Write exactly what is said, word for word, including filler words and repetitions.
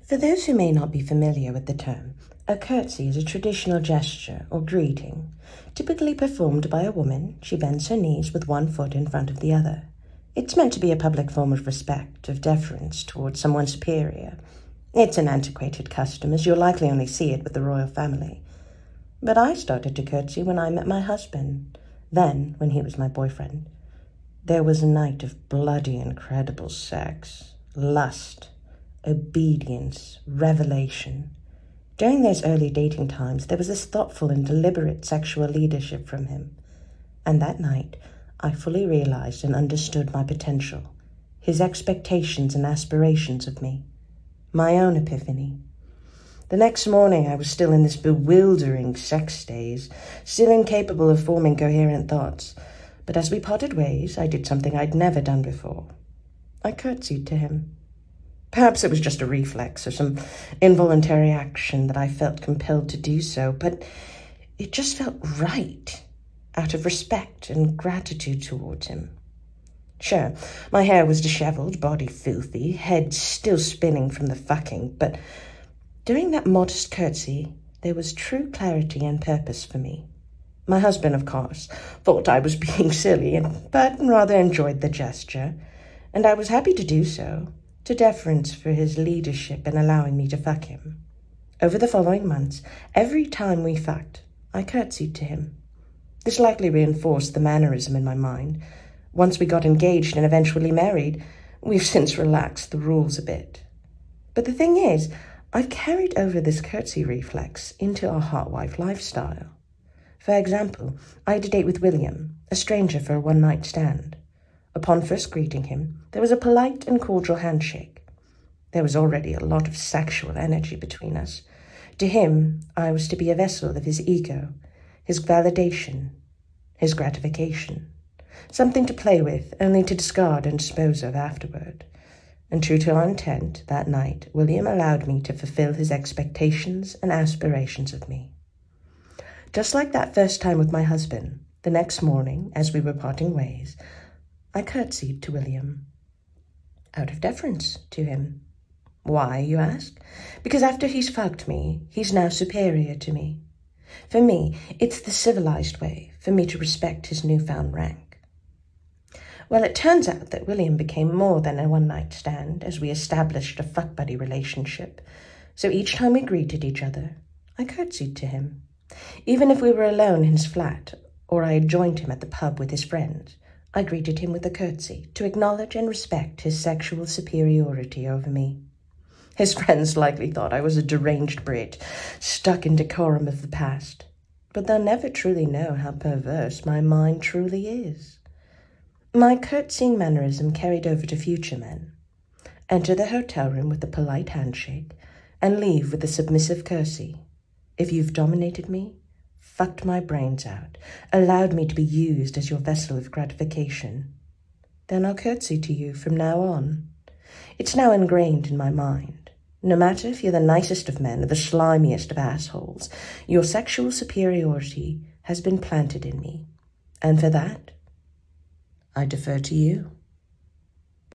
For those who may not be familiar with the term, a curtsy is a traditional gesture or greeting, typically performed by a woman. She bends her knees with one foot in front of the other. It's meant to be a public form of respect, of deference towards someone superior. It's an antiquated custom, as you'll likely only see it with the royal family. But I started to curtsy when I met my husband, then when he was my boyfriend. There was a night of bloody, incredible sex, lust, obedience, revelation. During those early dating times, there was this thoughtful and deliberate sexual leadership from him. And that night, I fully realized and understood my potential, his expectations and aspirations of me, my own epiphany. The next morning, I was still in this bewildering sex daze, still incapable of forming coherent thoughts. But as we parted ways, I did something I'd never done before. I curtsied to him. Perhaps it was just a reflex or some involuntary action that I felt compelled to do so, but it just felt right, out of respect and gratitude towards him. Sure, my hair was disheveled, body filthy, head still spinning from the fucking, but during that modest curtsy, there was true clarity and purpose for me. My husband, of course, thought I was being silly, but rather enjoyed the gesture, and I was happy to do so, to deference for his leadership in allowing me to fuck him. Over the following months, every time we fucked, I curtsied to him. This likely reinforced the mannerism in my mind. Once we got engaged and eventually married, we've since relaxed the rules a bit. But the thing is, I've carried over this curtsy reflex into our hot wife lifestyle. For example, I had a date with William, a stranger for a one-night stand. Upon first greeting him, there was a polite and cordial handshake. There was already a lot of sexual energy between us. To him, I was to be a vessel of his ego, his validation, his gratification, something to play with, only to discard and dispose of afterward. And true to our intent, that night, William allowed me to fulfill his expectations and aspirations of me. Just like that first time with my husband, the next morning, as we were parting ways, I curtsied to William, out of deference to him. Why, you ask? Because after he's fucked me, he's now superior to me. For me, it's the civilized way for me to respect his newfound rank. Well, it turns out that William became more than a one-night stand as we established a fuck-buddy relationship. So each time we greeted each other, I curtsied to him. Even if we were alone in his flat, or I had joined him at the pub with his friends, I greeted him with a curtsy to acknowledge and respect his sexual superiority over me. His friends likely thought I was a deranged Brit, stuck in decorum of the past, but they'll never truly know how perverse my mind truly is. My curtsying mannerism carried over to future men. Enter the hotel room with a polite handshake, and leave with a submissive curtsy. If you've dominated me, fucked my brains out, allowed me to be used as your vessel of gratification, then I'll curtsy to you from now on. It's now ingrained in my mind. No matter if you're the nicest of men or the slimiest of assholes, your sexual superiority has been planted in me. And for that, I defer to you.